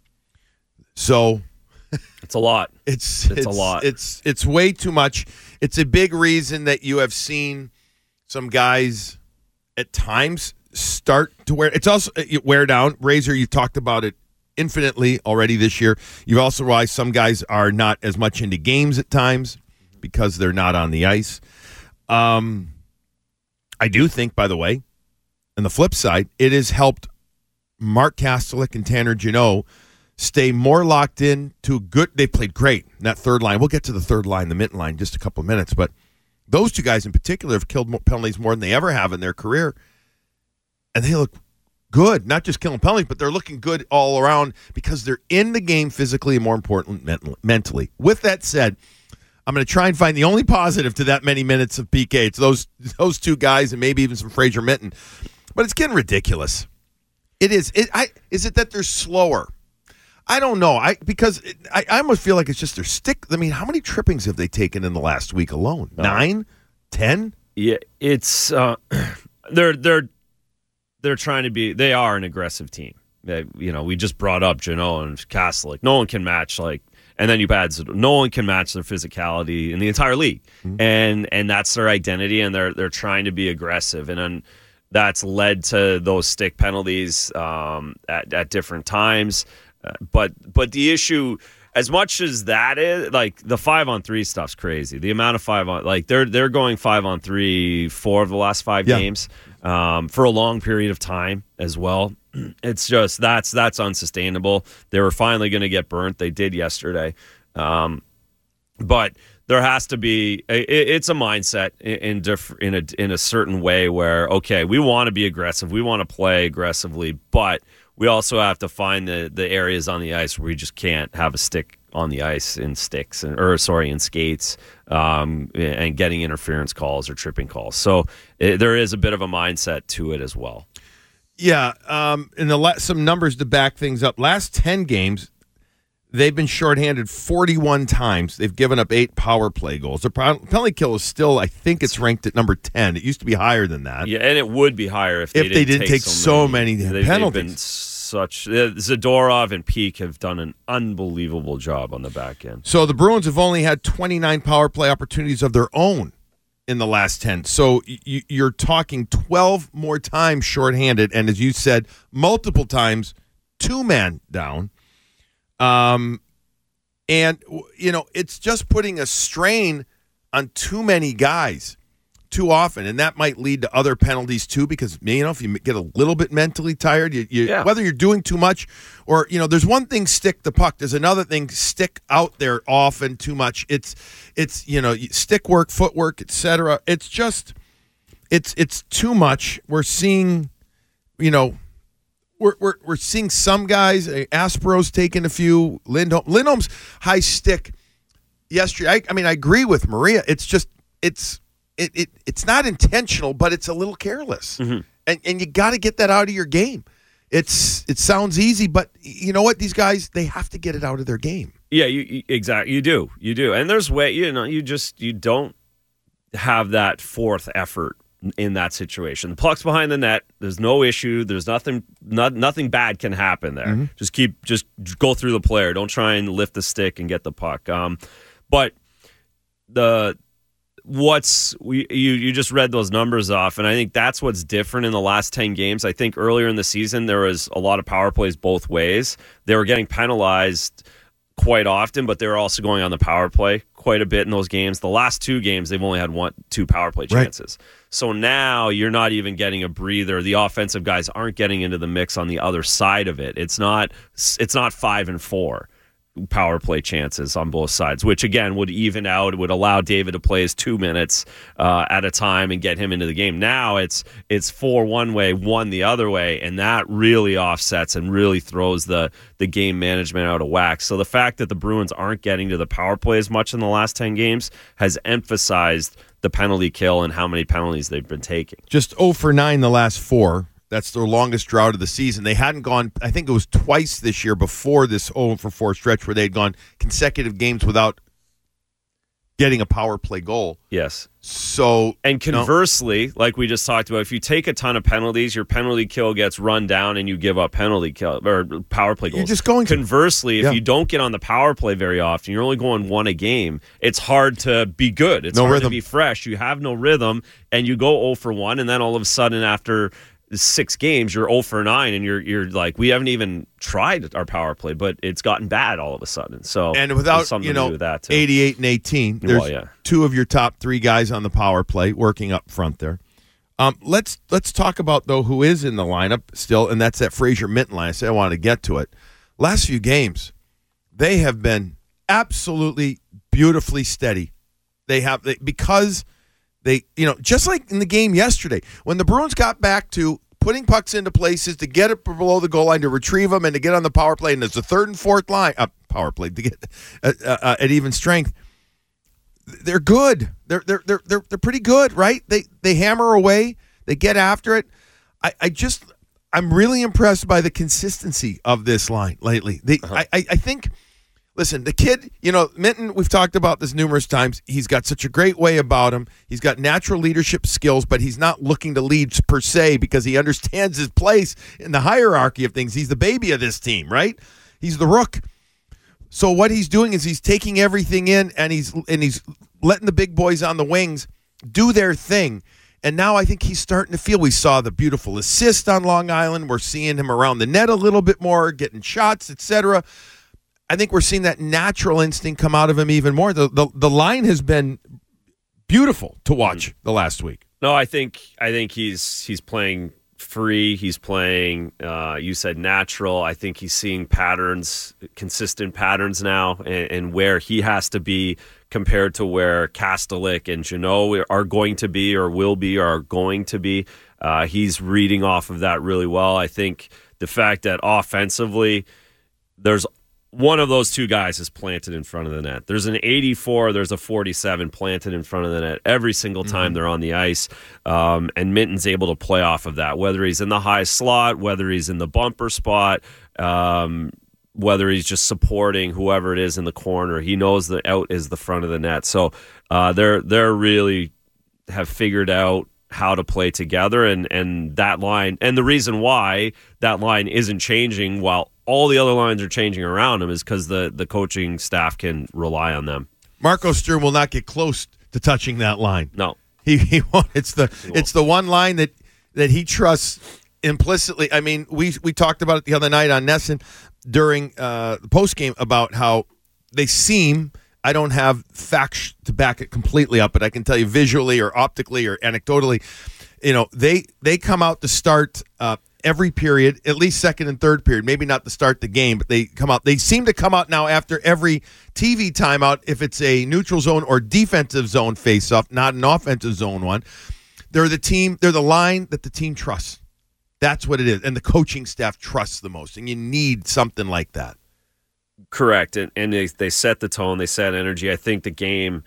So it's a lot. It's, it's it's a lot. It's it's way too much. It's a big reason that you have seen some guys at times start to wear. It's also wear down. Razor, you've talked about it infinitely already this year. You've also realized some guys are not as much into games at times because they're not on the ice. Um, I do think, by the way, on the flip side, it has helped Mark Kastelik and Tanner Jeannot stay more locked in to good. They played great in that third line. We'll get to the third line, the Minton line, in just a couple of minutes. But those two guys in particular have killed more penalties more than they ever have in their career. And they look good, not just killing penalties, but they're looking good all around because they're in the game physically and more important mentally. With that said, I'm going to try and find the only positive to that many minutes of P K. It's those those two guys and maybe even some Fraser Minton. But it's getting ridiculous. It is. It, I, is it that they're slower? I don't know. I because it, I, I almost feel like it's just their stick. I mean, how many trippings have they taken in the last week alone? No. Nine? Ten? Yeah, it's uh, they're they're they're trying to be. They are an aggressive team. They, you know, we just brought up Jeannot and Kastelik. No one can match like, and then you add no one can match their physicality in the entire league, mm-hmm. and and that's their identity, and they're they're trying to be aggressive, and then that's led to those stick penalties um, at at different times. Uh, but but the issue, as much as that is, like the five on three stuff's crazy. The amount of five on, like they're they're going five on three four of the last five yeah. games um, for a long period of time as well. It's just that's that's unsustainable. They were finally going to get burnt. They did yesterday, um, but there has to be. It, it's a mindset in in, diff, in a in a certain way where okay, we want to be aggressive, we want to play aggressively, but we also have to find the, the areas on the ice where we just can't have a stick on the ice in sticks and or sorry in skates um, and getting interference calls or tripping calls. So it, there is a bit of a mindset to it as well. Yeah, um, and the la- some numbers to back things up. Last ten games, they've been shorthanded forty-one times. They've given up eight power play goals. Their penalty kill is still, I think it's ranked at number ten. It used to be higher than that. Yeah, and it would be higher if they, if didn't, they didn't take, take so, so many, many, they, penalties. They've been such uh, Zadorov and Peak have done an unbelievable job on the back end. So the Bruins have only had twenty-nine power play opportunities of their own in the last ten. So you, you're talking twelve more times shorthanded, and as you said, multiple times two man down. Um. And, you know, it's just putting a strain on too many guys too often. And that might lead to other penalties, too, because, you know, if you get a little bit mentally tired, you, you yeah. whether you're doing too much or, you know, there's one thing, stick the puck. There's another thing, stick out there often too much. It's, it's you know, stick work, footwork, et cetera. It's just, it's, it's too much. We're seeing, you know, We're, we're we're seeing some guys. Aspero's taking a few. Lindholm Lindholm's high stick yesterday. I, I mean, I agree with Maria. It's just it's it, it it's not intentional, but it's a little careless. Mm-hmm. And and you got to get that out of your game. It's it sounds easy, but you know what? These guys, they have to get it out of their game. Yeah, you, you exactly. You do, you do. And there's way you know you just you don't have that fourth effort in that situation. The puck's behind the net. There's no issue. There's nothing not, nothing bad can happen there. Mm-hmm. Just keep just go through the player. Don't try and lift the stick and get the puck. Um, but the what's we you you just read those numbers off, and I think that's what's different in the last ten games. I think earlier in the season there was a lot of power plays both ways. They were getting penalized quite often, but they're also going on the power play quite a bit in those games. The last two games, they've only had one, two power play chances. Right. So now you're not even getting a breather. The offensive guys aren't getting into the mix on the other side of it. It's not, it's not five and four power play chances on both sides, which again would even out. It would allow David to play his two minutes uh, at a time and get him into the game. Now it's it's four one way, one the other way, and that really offsets and really throws the the game management out of whack. So the fact that the Bruins aren't getting to the power play as much in the last ten games has emphasized the penalty kill and how many penalties they've been taking. Just oh for nine the last four. That's their longest drought of the season. They hadn't gone, I think it was twice this year before this oh for four stretch where they'd gone consecutive games without getting a power play goal. Yes. So, and conversely, no. like we just talked about, if you take a ton of penalties, your penalty kill gets run down and you give up penalty kill or power play goals. You're just going to. Conversely, if yeah. you don't get on the power play very often, you're only going one a game. It's hard to be good. It's no hard rhythm. to be fresh. You have no rhythm, and you go oh for one, and then all of a sudden after six games, you're oh for nine, and you're you're like, we haven't even tried our power play, but it's gotten bad all of a sudden. So and without you know with that eighty-eight and eighteen, there's well, yeah. two of your top three guys on the power play working up front there. Um, let's let's talk about though who is in the lineup still, and that's that Fraser Minten line. I said I wanted to get to it. Last few games, they have been absolutely beautifully steady. They have they, because. They, you know, just like in the game yesterday, when the Bruins got back to putting pucks into places to get it below the goal line, to retrieve them, and to get on the power play, and there's a third and fourth line, uh, power play to get uh, uh, at even strength. They're good. They're they're they're they're they're pretty good, right? They they hammer away. They get after it. I, I just I'm really impressed by the consistency of this line lately. They, uh-huh. I I think. Listen, the kid, you know, Minten, we've talked about this numerous times. He's got such a great way about him. He's got natural leadership skills, but he's not looking to lead per se because he understands his place in the hierarchy of things. He's the baby of this team, right? He's the rook. So what he's doing is he's taking everything in and he's and he's letting the big boys on the wings do their thing. And now I think he's starting to feel. We saw the beautiful assist on Long Island. We're seeing him around the net a little bit more, getting shots, et cetera. I think we're seeing that natural instinct come out of him even more. The the, the line has been beautiful to watch the last week. No, I think I think he's he's playing free. He's playing, uh, you said natural. I think he's seeing patterns, consistent patterns now, and, and where he has to be compared to where Kastelik and Jeannot are going to be or will be or are going to be. Uh, he's reading off of that really well. I think the fact that offensively there's one of those two guys is planted in front of the net. There's an eighty-four, there's a forty-seven planted in front of the net every single time mm-hmm. they're on the ice. Um, and Minten's able to play off of that, whether he's in the high slot, whether he's in the bumper spot, um, whether he's just supporting whoever it is in the corner. He knows that out is the front of the net. So uh, they're they're really have figured out how to play together, and, and that line, and the reason why that line isn't changing while all the other lines are changing around him is because the, the coaching staff can rely on them. Marco Sturm will not get close to touching that line. No. He he won't. It's the it's the one line that, that he trusts implicitly. I mean, we we talked about it the other night on Nesson during uh, the postgame about how they seem, I don't have facts to back it completely up, but I can tell you visually or optically or anecdotally, you know, they they come out to start uh, every period, at least second and third period, maybe not to start the game, but they come out. They seem to come out now after every T V timeout, if it's a neutral zone or defensive zone face-off, not an offensive zone one. They're the team, they're the line that the team trusts. That's what it is. And the coaching staff trusts the most. And you need something like that. Correct. And, and they, they set the tone, they set energy. I think the game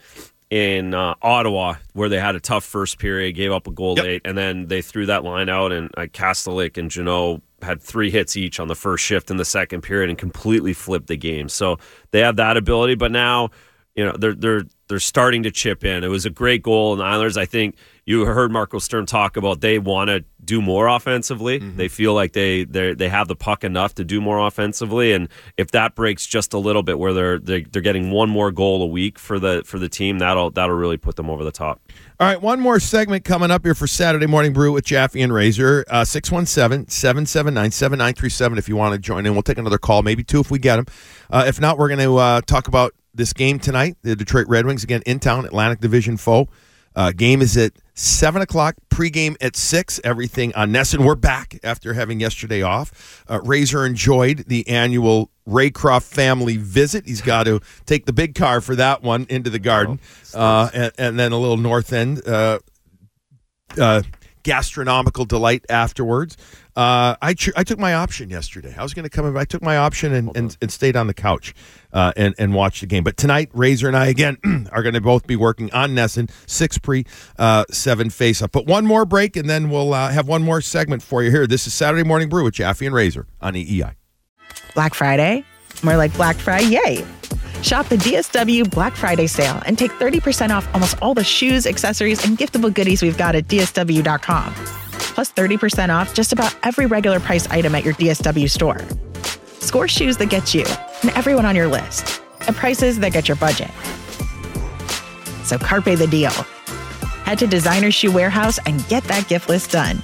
in uh, Ottawa, where they had a tough first period, gave up a goal yep. late, and then they threw that line out, and uh, Kastelik and Jeannot had three hits each on the first shift in the second period and completely flipped the game. So they have that ability, but now, you know, they're they're they're starting to chip in. It was a great goal, and the Islanders, I think you heard Marco Sturm talk about they want to do more offensively. Mm-hmm. They feel like they they they have the puck enough to do more offensively, and if that breaks just a little bit, where they're they're, they're getting one more goal a week for the for the team, that'll that'll really put them over the top. All right, one more segment coming up here for Saturday Morning Brew with Jaffe and Razor. Uh, six one seven, seven seven nine, seven nine three seven if you want to join in. We'll take another call, maybe two if we get them. Uh, if not, we're going to uh, talk about this game tonight. The Detroit Red Wings, again, in town, Atlantic Division foe. Uh, game is at seven o'clock, pregame at six. Everything on Nesson. We're back after having yesterday off. Uh, Razor enjoyed the annual Raycroft family visit. He's got to take the big car for that one into the Garden. Oh, uh, and, and then a little North End uh, uh, gastronomical delight afterwards. Uh, I ch- I took my option yesterday. I was going to come in, but I took my option and, and, and stayed on the couch uh, and, and watched the game. But tonight, Razor and I, again, are going to both be working on Nesson, six pre, uh, seven face-up. But one more break, and then we'll uh, have one more segment for you here. This is Saturday Morning Brew with Jaffe and Razor on E E I. Black Friday? More like Black Friday, yay! Shop the D S W Black Friday sale and take thirty percent off almost all the shoes, accessories, and giftable goodies we've got at D S W dot com. Plus thirty percent off just about every regular price item at your D S W store. Score shoes that get you and everyone on your list at prices that get your budget. So carpe the deal. Head to Designer Shoe Warehouse and get that gift list done.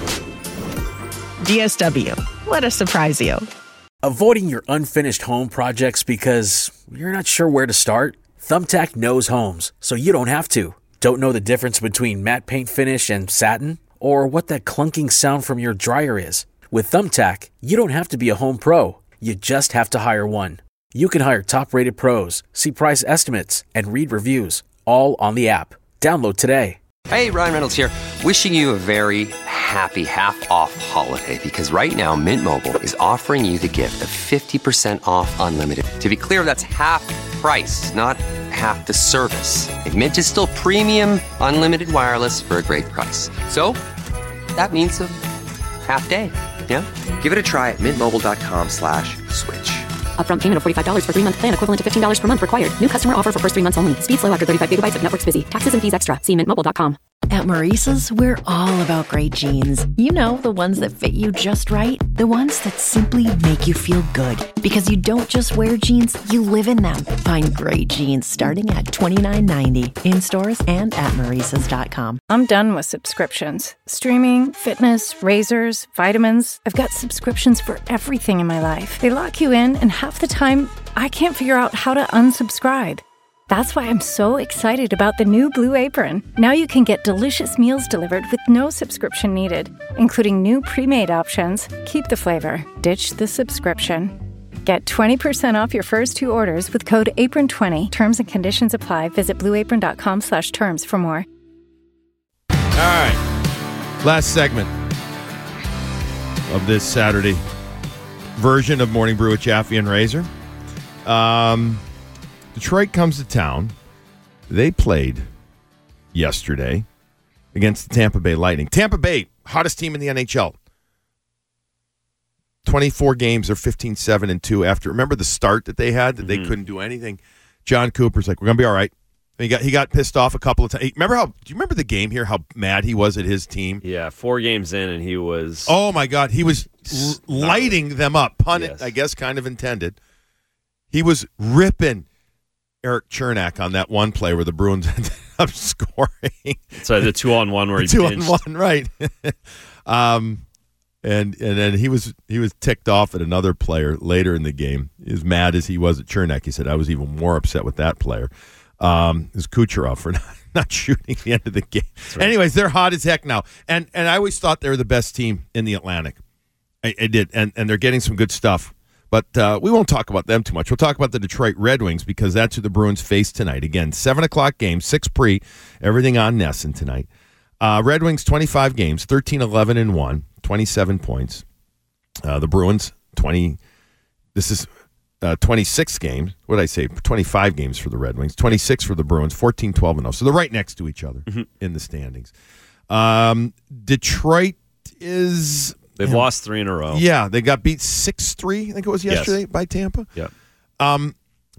D S W. Let us surprise you. Avoiding your unfinished home projects because you're not sure where to start? Thumbtack knows homes, so you don't have to. Don't know the difference between matte paint finish and satin? Or what that clunking sound from your dryer is? With Thumbtack, you don't have to be a home pro. You just have to hire one. You can hire top-rated pros, see price estimates, and read reviews, all on the app. Download today. Hey, Ryan Reynolds here, wishing you a very happy half-off holiday, because right now Mint Mobile is offering you the gift of fifty percent off unlimited. To be clear, that's half price, not half the service. And Mint is still premium unlimited wireless for a great price. So that means a half day, yeah? Give it a try at mintmobile.com slash switch. Upfront payment of forty-five dollars for three-month plan equivalent to fifteen dollars per month required. New customer offer for first three months only. Speed slow after thirty-five gigabytes if network's busy. Taxes and fees extra. See mint mobile dot com. At Maurice's, we're all about great jeans. You know, the ones that fit you just right. The ones that simply make you feel good. Because you don't just wear jeans, you live in them. Find great jeans starting at twenty-nine ninety in stores and at maurices dot com. I'm done with subscriptions. Streaming, fitness, razors, vitamins. I've got subscriptions for everything in my life. They lock you in, and half the time, I can't figure out how to unsubscribe. That's why I'm so excited about the new Blue Apron. Now you can get delicious meals delivered with no subscription needed, including new pre-made options. Keep the flavor, ditch the subscription. Get twenty percent off your first two orders with code apron twenty. Terms and conditions apply. Visit blue apron dot com slash terms for more. All right. Last segment of this Saturday version of Morning Brew with Jaffe and Razor. Um... Detroit comes to town. They played yesterday against the Tampa Bay Lightning. Tampa Bay, hottest team in the N H L. twenty-four games, they're fifteen seven and two after. Remember the start that they had, that mm-hmm. they couldn't do anything? John Cooper's like, we're going to be all right. And he got he got pissed off a couple of times. Remember how? Do you remember the game here, how mad he was at his team? Yeah, four games in, and he was... Oh, my God. He was l- lighting them up. Pun, yes. I guess, kind of intended. He was ripping Eric Chernak on that one play where the Bruins ended up scoring. So the two on one where he two pinched. on one, right? um, and and then he was he was ticked off at another player later in the game. As mad as he was at Chernak, he said, "I was even more upset with that player." Um, it was Kucherov for not, not shooting the end of the game. Right. Anyways, they're hot as heck now, and and I always thought they were the best team in the Atlantic. I, I did, and and they're getting some good stuff. But uh, we won't talk about them too much. We'll talk about the Detroit Red Wings because that's who the Bruins face tonight. Again, seven o'clock game, six pre, everything on Nesson tonight. Uh, Red Wings, twenty-five games, thirteen eleven and one, twenty-seven points. Uh, the Bruins, twenty. This is uh, twenty-six games. What did I say? twenty-five games for the Red Wings, twenty-six for the Bruins, fourteen twelve and oh. So they're right next to each other mm-hmm. in the standings. Um, Detroit is... They've yeah. lost three in a row. Yeah, they got beat six three, I think it was yesterday, yes. by Tampa. Yep. Um,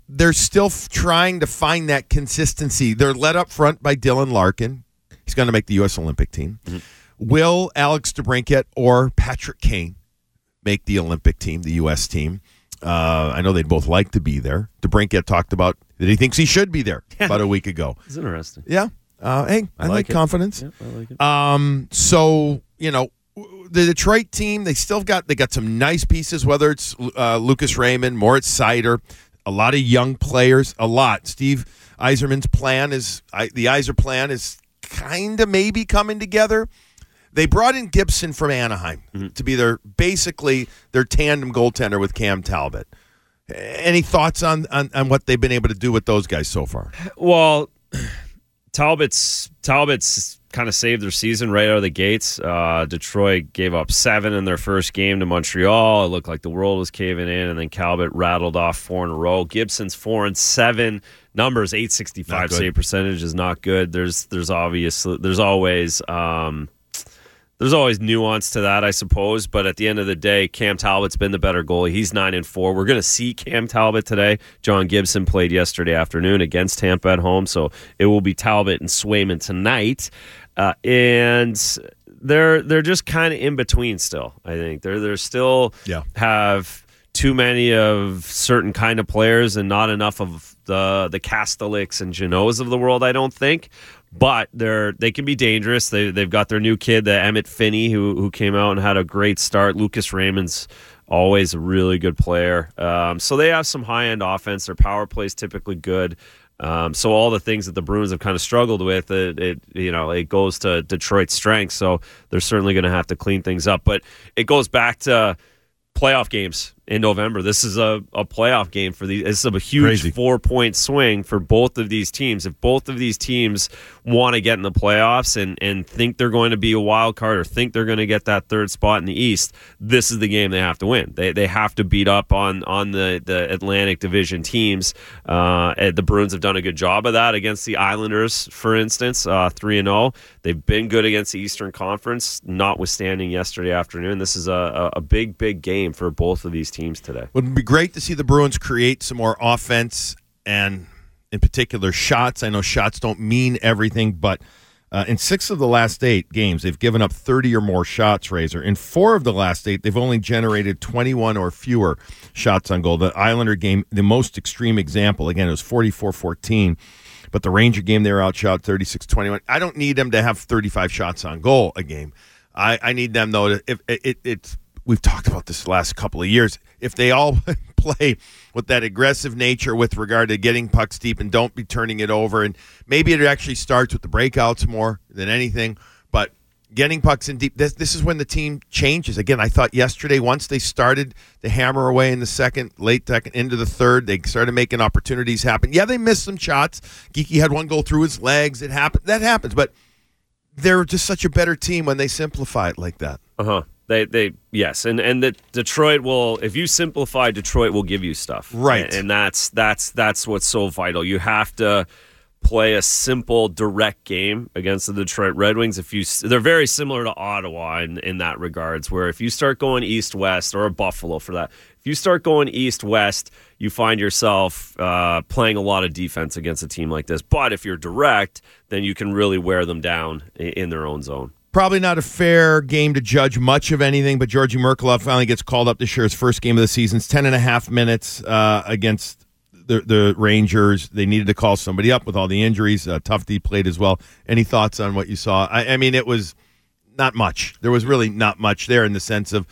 they're still f- trying to find that consistency. They're led up front by Dylan Larkin. He's going to make the U S Olympic team. Mm-hmm. Will Alex DeBrincat or Patrick Kane make the Olympic team, the U S team? Uh, I know they'd both like to be there. DeBrincat talked about that he thinks he should be there yeah. about a week ago. It's interesting. Yeah. Uh, hey, I, I like, like confidence. Yeah, I like it. Um, so, you know, the Detroit team, they still got they got some nice pieces, whether it's uh, Lucas Raymond, Moritz Seider, a lot of young players, a lot. Steve Yzerman's plan is, I, the Yzer plan is kind of maybe coming together. They brought in Gibson from Anaheim mm-hmm. to be their basically their tandem goaltender with Cam Talbot. Any thoughts on, on, on what they've been able to do with those guys so far? Well, Talbot's Talbot's kind of saved their season right out of the gates. Uh, Detroit gave up seven in their first game to Montreal. It looked like the world was caving in, and then Talbot rattled off four in a row. Gibson's four and seven. Numbers eight sixty-five save percentage is not good. There's there's obviously there's always um, there's always nuance to that, I suppose. But at the end of the day, Cam Talbot's been the better goalie. He's nine and four. We're going to see Cam Talbot today. John Gibson played yesterday afternoon against Tampa at home, so it will be Talbot and Swayman tonight. Uh, and they're they're just kind of in between still. I think they're they're still yeah. have too many of certain kind of players and not enough of the the Kastelics and Genoas of the world, I don't think. But they're they can be dangerous. They they've got their new kid, the Emmett Finney, who who came out and had a great start. Lucas Raymond's always a really good player. Um, so they have some high end offense. Their power play is typically good. Um, so all the things that the Bruins have kind of struggled with, it, it you know it goes to Detroit's strength. So they're certainly going to have to clean things up. But it goes back to playoff games in November. This is a, a playoff game for these. This is a huge Crazy. four-point swing for both of these teams. If both of these teams want to get in the playoffs and, and think they're going to be a wild card or think they're going to get that third spot in the East, this is the game they have to win. They they have to beat up on on the, the Atlantic Division teams. Uh, and the Bruins have done a good job of that against the Islanders, for instance, uh, three and oh. They've been good against the Eastern Conference, notwithstanding yesterday afternoon. This is a, a big, big game for both of these teams today. Would be great to see the Bruins create some more offense and, in particular, shots. I know shots don't mean everything, but uh, in six of the last eight games, they've given up thirty or more shots, Razor. In four of the last eight, they've only generated twenty-one or fewer shots on goal. The Islander game, the most extreme example, again, it was forty-four fourteen, but the Ranger game, they were outshot thirty-six twenty-one. I don't need them to have thirty-five shots on goal a game. I, I need them, though, to if it, it, it's we've talked about this the last couple of years. If they all play with that aggressive nature with regard to getting pucks deep and don't be turning it over, and maybe it actually starts with the breakouts more than anything, but getting pucks in deep, this, this is when the team changes. Again, I thought yesterday once they started to hammer away in the second, late second, into the third, they started making opportunities happen. Yeah, they missed some shots. Geeky had one go through his legs. It happened. That happens, but they're just such a better team when they simplify it like that. Uh-huh. They, they, yes, and and that Detroit will. If you simplify, Detroit will give you stuff, right? And, and that's that's that's what's so vital. You have to play a simple, direct game against the Detroit Red Wings. If you, they're very similar to Ottawa in in that regards. Where if you start going east-west, or a Buffalo for that, if you start going east-west, you find yourself uh, playing a lot of defense against a team like this. But if you're direct, then you can really wear them down in, in their own zone. Probably not a fair game to judge much of anything, but Georgi Merkulov finally gets called up this year. His first game of the season. It's ten and a half minutes uh, against the, the Rangers. They needed to call somebody up with all the injuries. Uh, Tufte played as well. Any thoughts on what you saw? I, I mean, it was not much. There was really not much there in the sense of,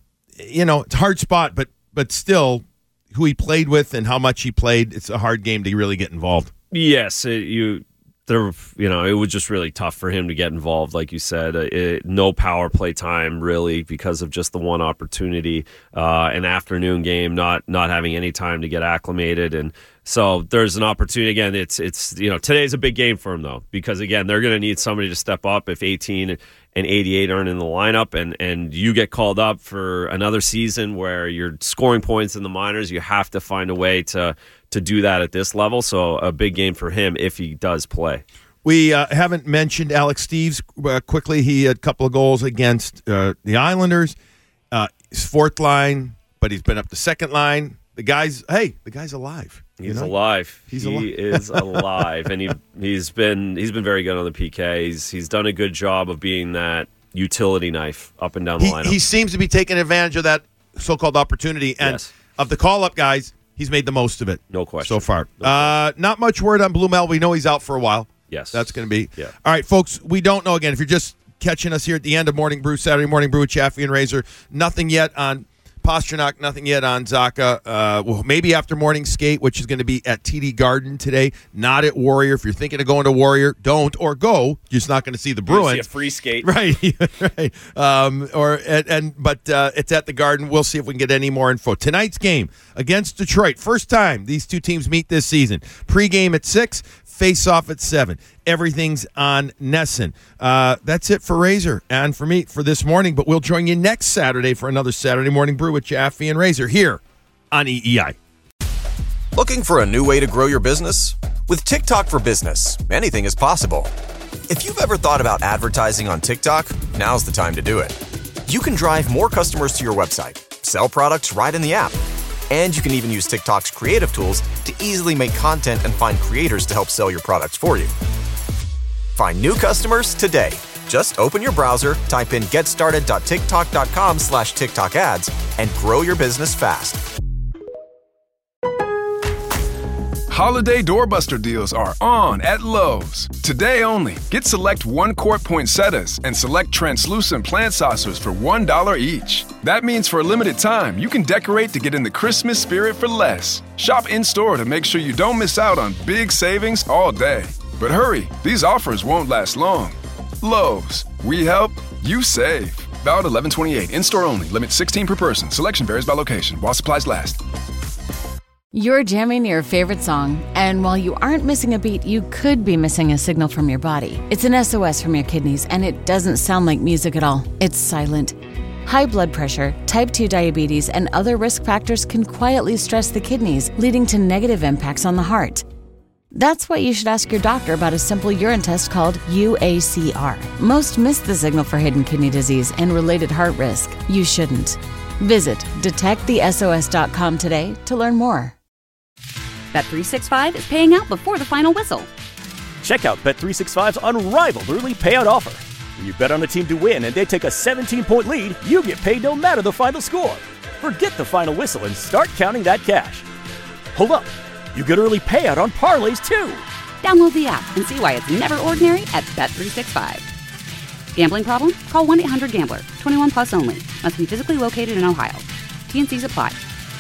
you know, it's a hard spot, but but still, who he played with and how much he played, it's a hard game to really get involved. Yes, it, you... There, you know, it was just really tough for him to get involved, like you said. Uh, it, no power play time, really, because of just the one opportunity. Uh, an afternoon game, not not having any time to get acclimated, and so there's an opportunity. Again, it's it's you know today's a big game for him though, because again they're going to need somebody to step up if eighteen and eighty-eight aren't in the lineup, and and you get called up for another season where you're scoring points in the minors. You have to find a way to. to do that at this level, so a big game for him if he does play. We uh, haven't mentioned Alex Steeves uh, quickly. He had a couple of goals against uh, the Islanders. Uh, his fourth line, but he's been up the second line. the guy's, hey, the guy's alive. He's you know? alive. He's he alive. is alive, and he he's been he's been very good on the P K. He's he's done a good job of being that utility knife up and down the He, lineup. he seems to be taking advantage of that so-called opportunity, and Yes. of the call-up guys, he's made the most of it. No question. So far. No uh, not much word on Blue Mel. We know he's out for a while. Yes. That's going to be. Yeah. All right, folks, we don't know again. If you're just catching us here at the end of Morning Brew, Saturday Morning Brew with Chaffee and Razor, nothing yet on Pasternak, nothing yet on Zaka. Uh, well, maybe after morning skate, which is going to be at T D Garden today, not at Warrior. If you're thinking of going to Warrior, don't or go. You're just not going to see the You're gonna Bruins. see a free skate. Right, right. Um, or and, and but uh, it's at the Garden. We'll see if we can get any more info. Tonight's game against Detroit. First time these two teams meet this season. Pre-game at six, face-off at seven. Everything's on Nesson. Uh, that's it for Razor and for me for this morning. But we'll join you next Saturday for another Saturday Morning Brew with Chaffee and Razor here on E E I. Looking for a new way to grow your business? With TikTok for Business, anything is possible. If you've ever thought about advertising on TikTok, now's the time to do it. You can drive more customers to your website, sell products right in the app, and you can even use TikTok's creative tools to easily make content and find creators to help sell your products for you. Find new customers today. Just open your browser, type in getstarted.tiktok.com slash TikTok ads, and grow your business fast. Holiday doorbuster deals are on at Lowe's. Today only, get select one-quart poinsettias and select translucent plant saucers for one dollar each. That means for a limited time, you can decorate to get in the Christmas spirit for less. Shop in-store to make sure you don't miss out on big savings all day. But hurry, these offers won't last long. Lowe's, we help, you save. Valid eleven twenty-eight, in-store only, limit sixteen per person. Selection varies by location, while supplies last. You're jamming your favorite song, and while you aren't missing a beat, you could be missing a signal from your body. It's an S O S from your kidneys, and it doesn't sound like music at all. It's silent. High blood pressure, type two diabetes, and other risk factors can quietly stress the kidneys, leading to negative impacts on the heart. That's why you should ask your doctor about a simple urine test called U A C R. Most miss the signal for hidden kidney disease and related heart risk. You shouldn't. Visit detect the S O S dot com today to learn more. Bet three sixty-five is paying out before the final whistle. Check out Bet three sixty-five's unrivaled early payout offer. When you bet on a team to win and they take a seventeen-point lead, you get paid no matter the final score. Forget the final whistle and start counting that cash. Hold up. You get early payout on parlays, too. Download the app and see why it's never ordinary at Bet three sixty-five. Gambling problem? Call one eight hundred gambler. twenty-one plus only. Must be physically located in Ohio. T and C's apply.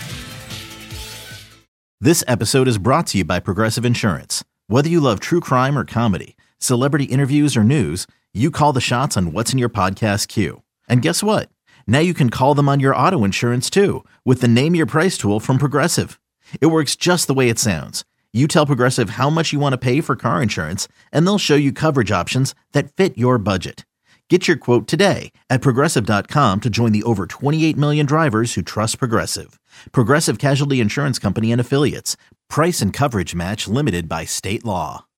This episode is brought to you by Progressive Insurance. Whether you love true crime or comedy, celebrity interviews or news, you call the shots on what's in your podcast queue. And guess what? Now you can call them on your auto insurance too with the Name Your Price tool from Progressive. It works just the way it sounds. You tell Progressive how much you want to pay for car insurance, and they'll show you coverage options that fit your budget. Get your quote today at Progressive dot com to join the over twenty-eight million drivers who trust Progressive. Progressive Casualty Insurance Company and Affiliates. Price and coverage match limited by state law.